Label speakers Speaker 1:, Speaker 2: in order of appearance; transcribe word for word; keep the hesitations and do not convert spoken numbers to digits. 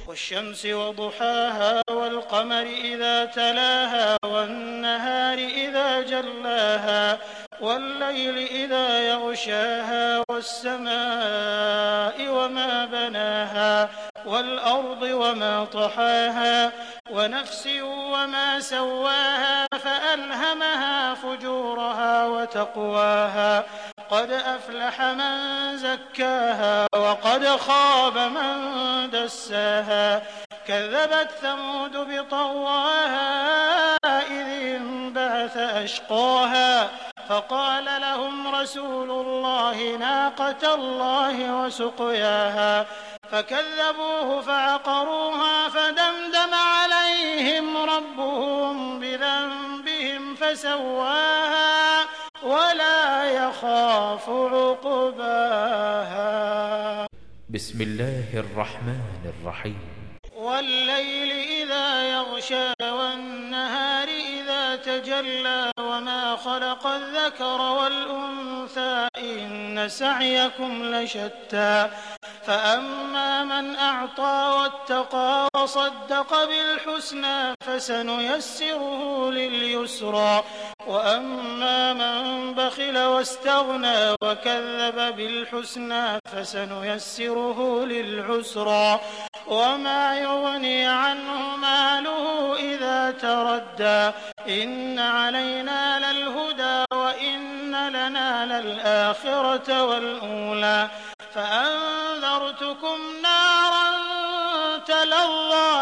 Speaker 1: والشمس وضحاها والقمر إذا تلاها والنهار إذا جلاها والليل إذا يغشاها والسماء وما بناها والأرض وما طحاها ونفس وما سواها فألهمها فجورها وتقواها قد أفلح من زكاها وقد خاب من دساها كذبت ثمود بطغواها إذ انبعث أشقاها فقال لهم رسول الله ناقة الله وسقياها فكذبوه فعقروها فدمدم عليهم ربهم بذنبهم فسواها ولا يخاف عقباها.
Speaker 2: بسم الله الرحمن الرحيم.
Speaker 1: والليل إذا يغشى والنهار إذا تجلى وما خلق الذكر والأنثى إن سعيكم لشتى فأما من أعطى واتقى وصدق بالحسنى فسنيسره لليسرى وأما من بخل واستغنى وكذب بالحسنى فسنيسره للعسرى وما يغني عنه ماله إذا تردى إن علينا للهدى وإن لنا للآخرة والأولى